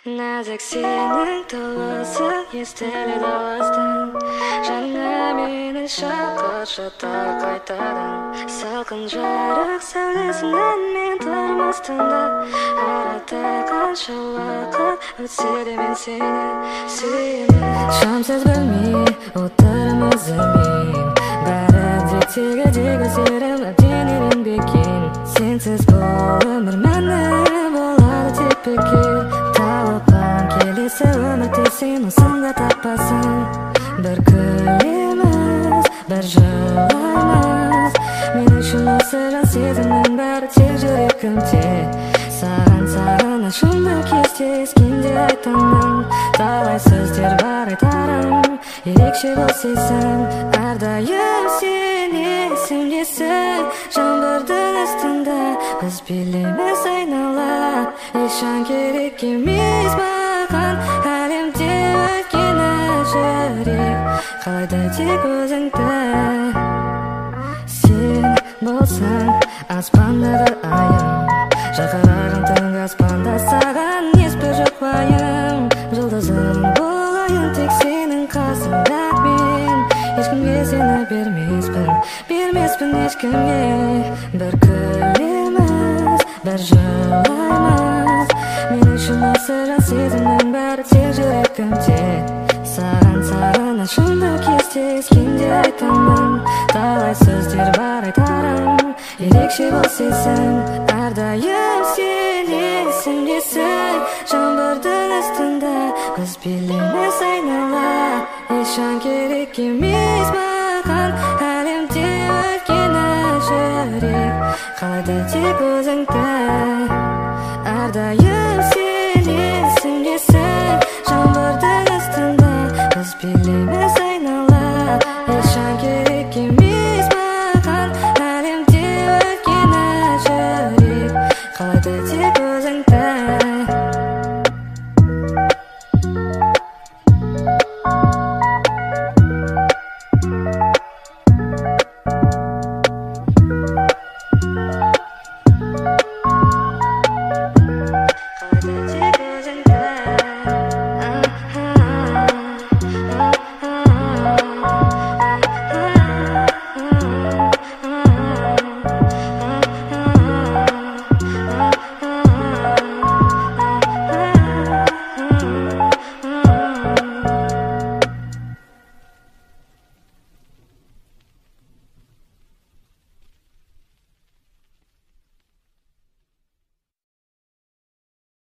Нәзік сенің толысы естіледі алыстан. Жаңа мені шақыршы тағы қайтадан. Салқын жарық сәулесінен мен тұрмастанда. Арада қанша уақыт өтсе де мен сені сүйемін. Шамсыз бөлме отырмыз ілмеймін. Бәрі де тегі серім әбден ерінбеген. Сенсіз бұл өмір мәні болады теппеке. Талапан келесі өмірде сен осында таппасын. Бір күлеміз, бір жылаймыз. Мен үшін осы жан сезімнің бәрі тек жүрегімде. Саған ашылды кезде ескенде айтамын. Талай сөздер бар айтарым, ерекше бұл сезім. Әрдайым сен есімдесің, жаңбырдың астында біз билейміз айнала. Ешан керек емес маған әлемде өткені жүрек қалайды тек өзіңді. Сен болсаң аспандағы айым, жарқыраған түнгі аспанда саған ешбір жоқ уайым. Жұлдызым болайын тек сенің қасыңда мен. Ешкімге сені бермеспін ешкімге. Бір күлеміз, бір жылаймыз. Мен үшін осы жан сезімнің бәрі тек жүрегімде. Саған ашылды кезде ескенде айтамын. Талай сөздер бар айтарым, ерекше бұл сезім. Әрдайым сен есімдесің, жаңбырдың астында біз билейміз айнала. Ешан керек емес маған әлемде өткені жүрек қалайды тек